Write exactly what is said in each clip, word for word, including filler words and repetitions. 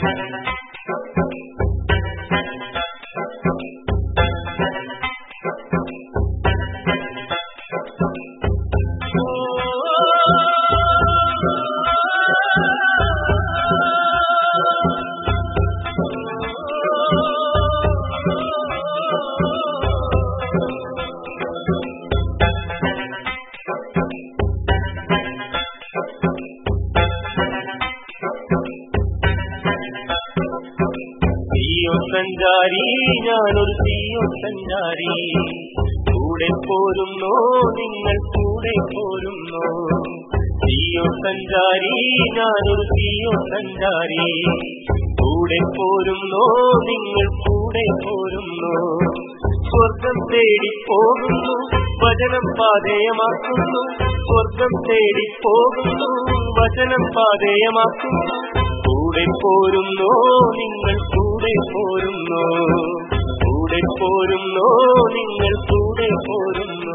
സഞ്ചാരി ഞാനൊരു തീയോ സഞ്ചാരി, കൂടെ പോരുന്നോ നിങ്ങൾ കൂടെ പോരുന്നോ? തീയോ സഞ്ചാരി ഞാനൊരു തീയോ സഞ്ചാരി, കൂടെ പോരുന്നോ നിങ്ങൾ കൂടെ പോരുന്നോ? സ്വർഗം തേടി പോകുന്നു വചനം പാതേയമാക്കുന്നു, സ്വർഗം തേടി പോകുന്നു വചനം പാതേയമാക്കുന്നു. കൂടെ പോരുന്നോ നിങ്ങൾ കൂടെ പോരുന്നോ? കൂടെ പോരുന്നോ നിങ്ങൾ കൂടെ പോരുന്നോ?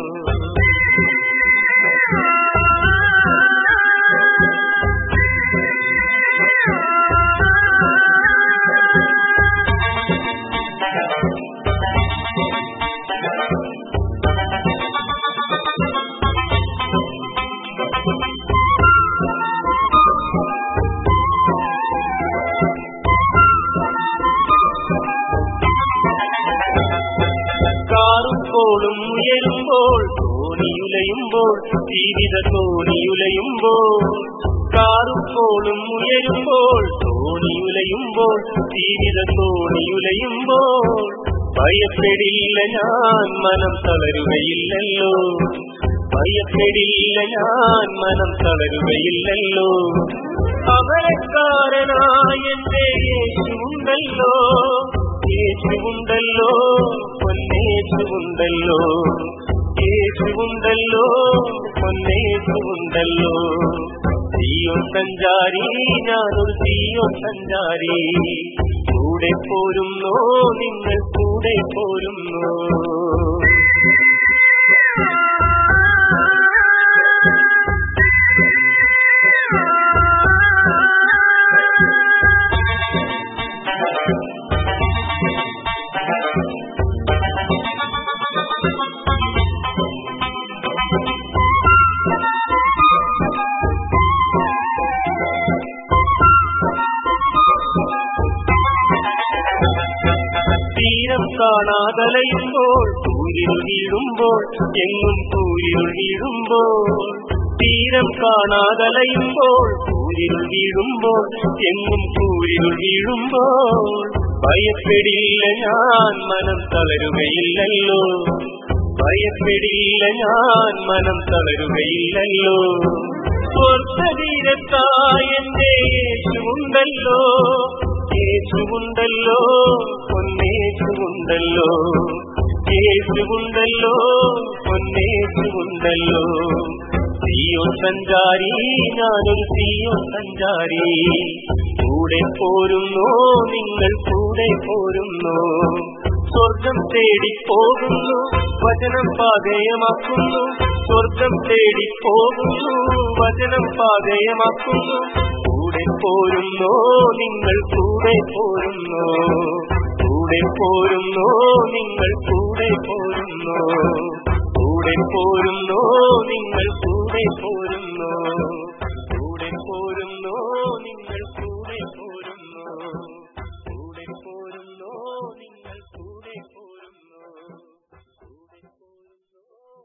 കാറും ഉയരുമ്പോൾ തോണിയുലയുമ്പോൾ ജീവിത തോണിയുലയുമ്പോൾ, കാറും കോളും ഉയരുമ്പോൾ തോണിയുലയുമ്പോൾ ജീവിത തോണിയുലയുമ്പോൾ, ഭയപ്പെടില്ല ഞാൻ മനം തളരുകയില്ലല്ലോ, ഭയപ്പെടില്ല ഞാൻ മനം തളരുകയില്ലല്ലോ. അമരക്കാരനായ എന്റെ യേശുവുണ്ടല്ലോ, യേശുവുണ്ടല്ലോ പൊന്നേശുവുണ്ടല്ലോ, യേശുവുണ്ടല്ലോ പൊന്നേശുവുണ്ടല്ലോ. തീയോ സഞ്ചാരി ഞാനൊരു തീയോ സഞ്ചാരി, കൂടെ പോരുന്നോ നിങ്ങൾ കൂടെ പോരുന്നോ? തീരം കാണാതലയുമ്പോൾ കൂരിരുൾ വീഴുമ്പോൾ എങ്ങും കൂരിരുൾ വീഴുമ്പോൾ, തീരം കാണാതലയുമ്പോൾ കൂരിരുൾ വീഴുമ്പോൾ എങ്ങും കൂരിരുൾ വീഴുമ്പോൾ, ഭയപ്പെടില്ല ഞാൻ മനം തളരുകയില്ലല്ലോ, ഭയപ്പെടില്ല ഞാൻ മനം തളരുകയില്ലല്ലോ. സ്വർഗതീരത്തായ എന്റെ യേശുവുണ്ടല്ലോ, യേശുവുണ്ടല്ലോ പൊന്നേശുവുണ്ടല്ലോ, യേശുവുണ്ടല്ലോ പൊന്നേശുവുണ്ടല്ലോ. തീയോ സഞ്ചാരി ഞാനൊരു തീയോ സഞ്ചാരി, കൂടെ പോരുന്നോ നിങ്ങൾ കൂടെ പോരുന്നോ? സ്വർഗം തേടി പോകുന്നു വചനം പാതേയമാക്കുന്നു, സ്വർഗം തേടി പോകുന്നു വചനം പാതേയമാക്കുന്നു. കൂടെ പോരുന്നോ നിങ്ങൾ കൂടെ പോരുന്നോ? കൂടെ പോരുന്നോ നിങ്ങൾ കൂടെ പോരുന്നോ? കൂടെ പോരുന്നോ നിങ്ങൾ കൂടെ പോരുന്നോ?